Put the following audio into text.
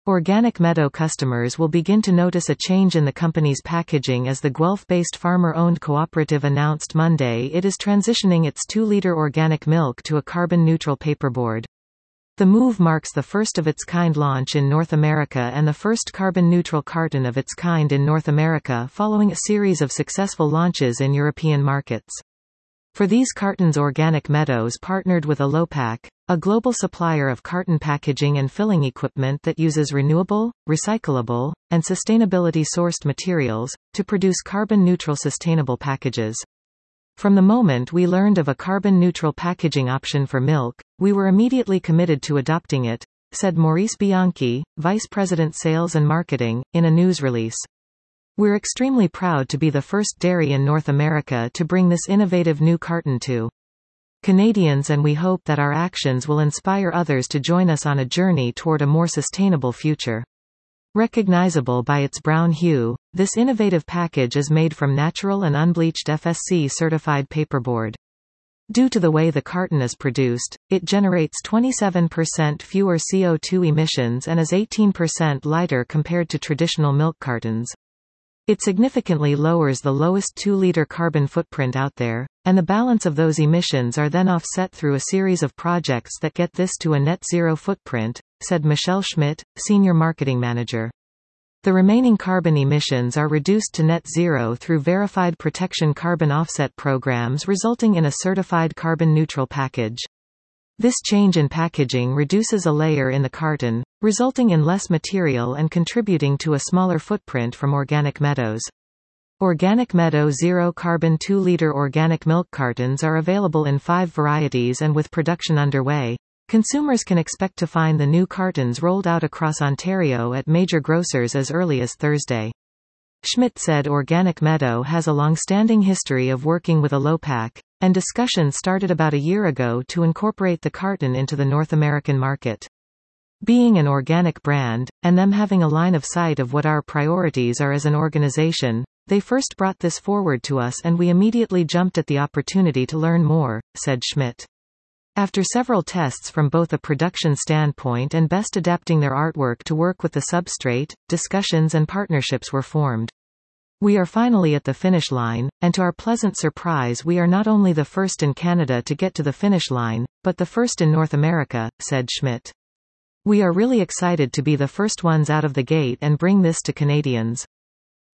Organic Meadow customers will begin to notice a change in the company's packaging as the Guelph-based farmer-owned cooperative announced Monday it is transitioning its 2-liter organic milk to a carbon-neutral paperboard. The move marks the first-of-its-kind launch in North America and the first carbon-neutral carton of its kind in North America following a series of successful launches in European markets. For these cartons, Organic Meadows partnered with Alopak, a global supplier of carton packaging and filling equipment that uses renewable, recyclable, and sustainability-sourced materials, to produce carbon-neutral sustainable packages. From the moment we learned of a carbon-neutral packaging option for milk, we were immediately committed to adopting it, said Maurice Bianchi, Vice President Sales and Marketing, in a news release. We're extremely proud to be the first dairy in North America to bring this innovative new carton to Canadians, and we hope that our actions will inspire others to join us on a journey toward a more sustainable future. Recognizable by its brown hue, this innovative package is made from natural and unbleached FSC-certified paperboard. Due to the way the carton is produced, it generates 27% fewer CO2 emissions and is 18% lighter compared to traditional milk cartons. It significantly lowers the lowest 2-liter carbon footprint out there, and the balance of those emissions are then offset through a series of projects that get this to a net zero footprint, said Michelle Schmidt, Senior Marketing Manager. The remaining carbon emissions are reduced to net zero through verified protection carbon offset programs, resulting in a certified carbon-neutral package. This change in packaging reduces a layer in the carton, resulting in less material and contributing to a smaller footprint from Organic Meadows. Organic Meadow Zero Carbon 2-liter organic milk cartons are available in 5 varieties, and with production underway, consumers can expect to find the new cartons rolled out across Ontario at major grocers as early as Thursday. Schmidt said Organic Meadow has a long-standing history of working with Alopak, and discussions started about a year ago to incorporate the carton into the North American market. Being an organic brand, and them having a line of sight of what our priorities are as an organization, they first brought this forward to us and we immediately jumped at the opportunity to learn more, said Schmidt. After several tests from both a production standpoint and best adapting their artwork to work with the substrate, discussions and partnerships were formed. We are finally at the finish line, and to our pleasant surprise we are not only the first in Canada to get to the finish line, but the first in North America, said Schmidt. We are really excited to be the first ones out of the gate and bring this to Canadians.